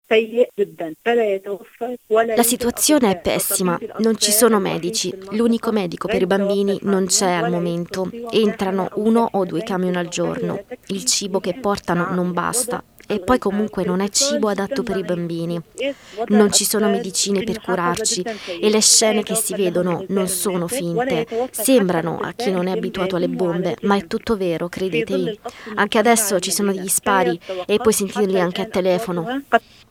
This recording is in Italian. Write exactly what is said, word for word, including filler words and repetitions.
La situazione è pessima, non ci sono medici, l'unico medico per i bambini non c'è al momento, entrano uno o due camion al giorno, il cibo che portano non basta e poi comunque non è cibo adatto per i bambini, non ci sono medicine per curarci e le scene che si vedono non sono finte, sembrano a chi non è abituato alle bombe, ma è tutto vero, credetemi. Anche adesso ci sono degli spari e puoi sentirli anche a telefono.